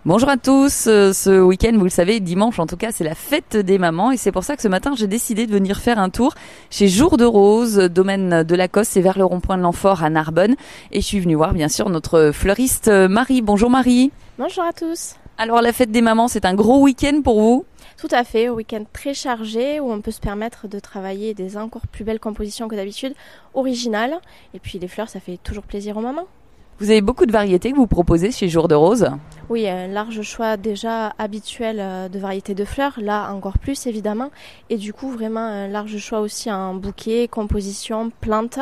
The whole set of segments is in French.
Bonjour à tous, ce week-end, vous le savez, dimanche en tout cas, c'est la fête des mamans et c'est pour ça que ce matin, j'ai décidé de venir faire un tour chez Jour de Rose, domaine de Lacoste, c'est vers le rond-point de l'Amphore à Narbonne. Et je suis venue voir bien sûr notre fleuriste Marie. Bonjour Marie. Bonjour à tous. Alors la fête des mamans, c'est un gros week-end pour vous ? Tout à fait, un week-end très chargé où on peut se permettre de travailler des encore plus belles compositions que d'habitude, originales. Et puis les fleurs, ça fait toujours plaisir aux mamans. Vous avez beaucoup de variétés que vous proposez chez Jour de Rose ? Oui, un large choix déjà habituel de variétés de fleurs, là encore plus évidemment. Et du coup, vraiment un large choix aussi en bouquets, compositions, plantes.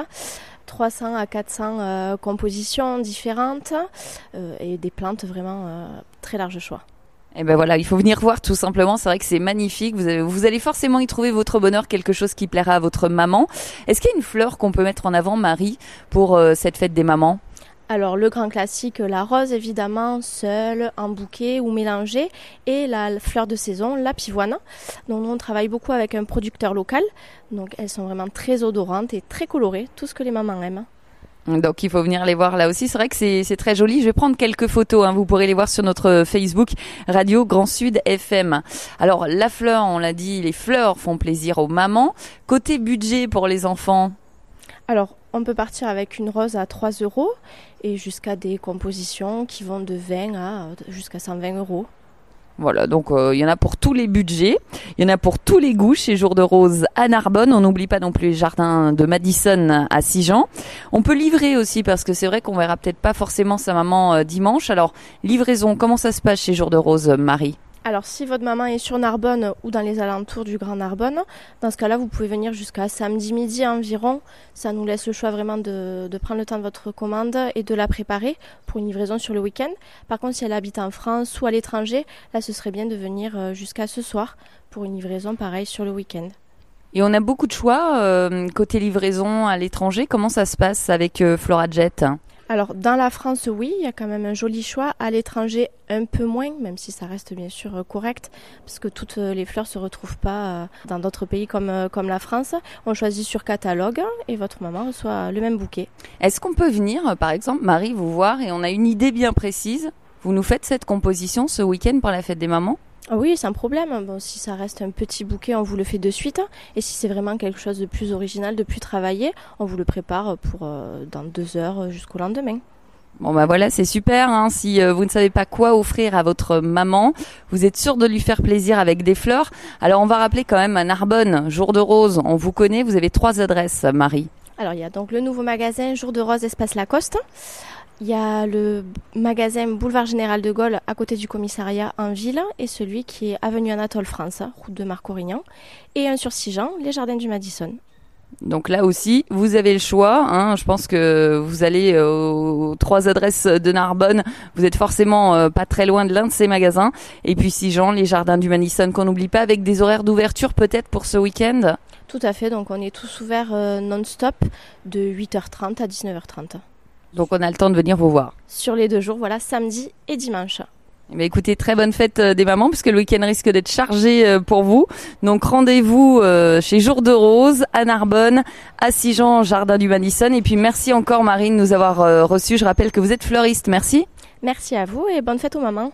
300 à 400 compositions différentes et des plantes vraiment très large choix. Et ben voilà, il faut venir voir tout simplement, c'est vrai que c'est magnifique, vous allez forcément y trouver votre bonheur, quelque chose qui plaira à votre maman. Est-ce qu'il y a une fleur qu'on peut mettre en avant, Marie, pour cette fête des mamans ? Alors le grand classique, la rose évidemment, seule, en bouquet ou mélangée, et la fleur de saison, la pivoine. Donc nous on travaille beaucoup avec un producteur local, donc elles sont vraiment très odorantes et très colorées, tout ce que les mamans aiment. Donc il faut venir les voir là aussi, c'est vrai que c'est très joli. Je vais prendre quelques photos, vous pourrez les voir sur notre Facebook Radio Grand Sud FM. Alors la fleur, on l'a dit, les fleurs font plaisir aux mamans. Côté budget pour les enfants ? Alors, on peut partir avec une rose à 3 € et jusqu'à des compositions qui vont de 20 à jusqu'à 120 €. Voilà, donc il y en a pour tous les budgets, il y en a pour tous les goûts chez Jour de Rose à Narbonne. On n'oublie pas non plus les jardins de Madison à Sigean. On peut livrer aussi parce que c'est vrai qu'on verra peut-être pas forcément sa maman dimanche. Alors, livraison, comment ça se passe chez Jour de Rose, Marie ? Alors si votre maman est sur Narbonne ou dans les alentours du Grand Narbonne, dans ce cas-là, vous pouvez venir jusqu'à samedi midi environ. Ça nous laisse le choix vraiment de prendre le temps de votre commande et de la préparer pour une livraison sur le week-end. Par contre, si elle habite en France ou à l'étranger, là, ce serait bien de venir jusqu'à ce soir pour une livraison pareille sur le week-end. Et on a beaucoup de choix côté livraison à l'étranger. Comment ça se passe avec FloraJet ? Alors, dans la France, oui, il y a quand même un joli choix. À l'étranger, un peu moins, même si ça reste bien sûr correct, parce que toutes les fleurs se retrouvent pas dans d'autres pays comme la France. On choisit sur catalogue et votre maman reçoit le même bouquet. Est-ce qu'on peut venir, par exemple, Marie, vous voir et on a une idée bien précise ? Vous nous faites cette composition ce week-end pour la fête des mamans ? Oui, sans problème. Bon, si ça reste un petit bouquet, on vous le fait de suite. Et si c'est vraiment quelque chose de plus original, de plus travaillé, on vous le prépare pour dans 2 heures jusqu'au lendemain. Bon bah voilà, c'est super. Si vous ne savez pas quoi offrir à votre maman, vous êtes sûr de lui faire plaisir avec des fleurs. Alors on va rappeler quand même à Narbonne, Jour de Rose, on vous connaît, vous avez 3 adresses, Marie. Alors il y a donc le nouveau magasin Jour de Rose Espace Lacoste. Il y a le magasin Boulevard Général de Gaulle à côté du commissariat en ville et celui qui est avenue Anatole France, route de Marc-Aurignan, et un sur Sigean, les jardins du Madison. Donc là aussi, vous avez le choix. Je pense que vous allez aux 3 adresses de Narbonne. Vous êtes forcément pas très loin de l'un de ces magasins. Et puis Sigean, les jardins du Madison qu'on n'oublie pas, avec des horaires d'ouverture peut-être pour ce week-end. Tout à fait, donc on est tous ouverts non-stop de 8h30 à 19h30. Donc on a le temps de venir vous voir. Sur les 2 jours, voilà, samedi et dimanche. Mais écoutez, très bonne fête des mamans, puisque le week-end risque d'être chargé pour vous. Donc rendez-vous chez Jour de Rose, à Narbonne, à Sigean, jardin du Madison. Et puis merci encore Marie de nous avoir reçus. Je rappelle que vous êtes fleuriste. Merci. Merci à vous et bonne fête aux mamans.